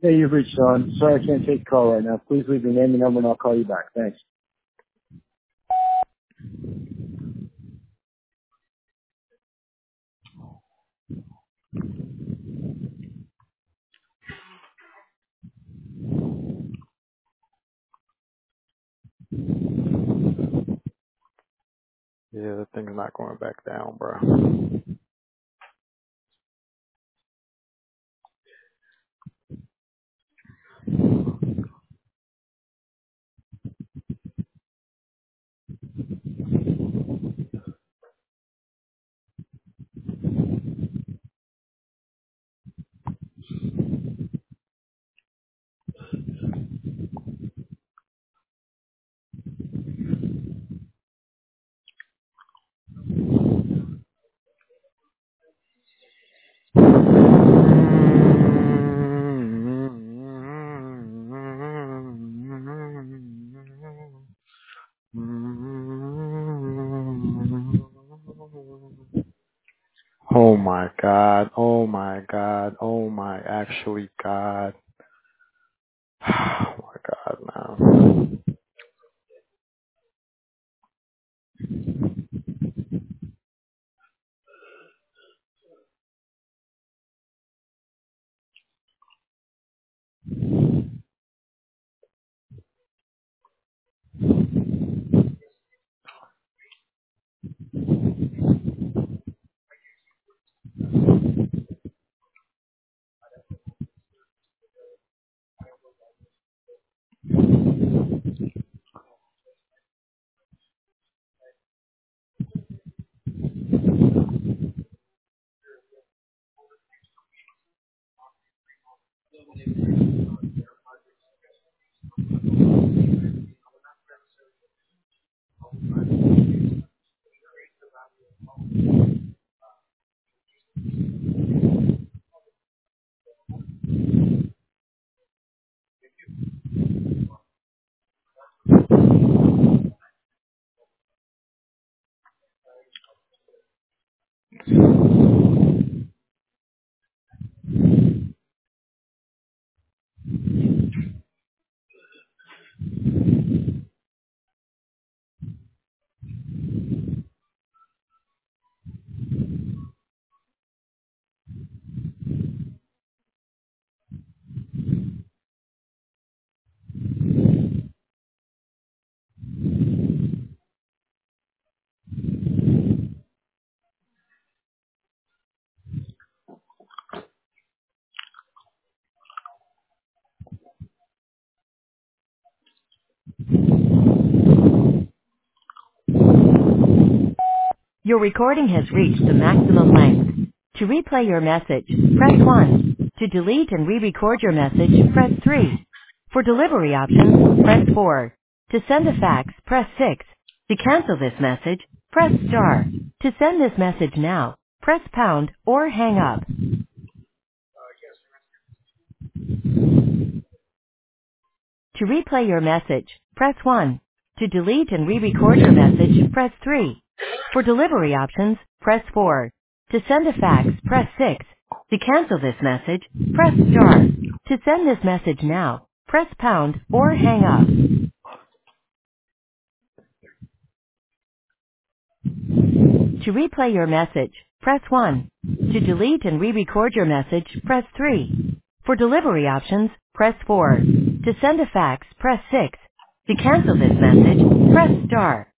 Hey, you've reached on. Sorry I can't take the call right now. Please leave your name and number and I'll call you back. Thanks. Yeah, the thing's not going back down, bro. Oh my God. Oh my God. Oh my actually God. Oh my God, man. Your recording has reached the maximum length. To replay your message, press 1. To delete and re-record your message, press 3. For delivery options, press 4. To send a fax, press 6. To cancel this message, press star. To send this message now, press pound or hang up. To replay your message, press 1. To delete and re-record your message, press 3. For delivery options, press 4. To send a fax, press 6. To cancel this message, press star. To send this message now, press pound or hang up. To replay your message, press 1. To delete and re-record your message, press 3. For delivery options, press 4. To send a fax, press 6. To cancel this message, press star.